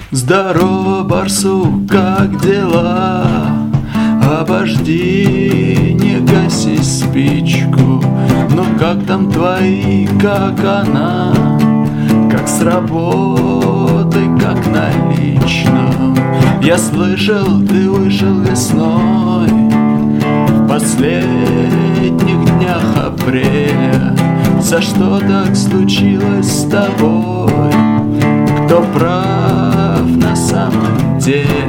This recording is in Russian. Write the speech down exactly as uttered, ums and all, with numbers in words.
Здорово, барсук, как дела? Обожди, не гаси спичку. Ну как там твои, как она? Как с работы, как на личном. Я слышал, ты вышел весной в последних днях апреля. За что так случилось с тобой? Кто прав на самом деле?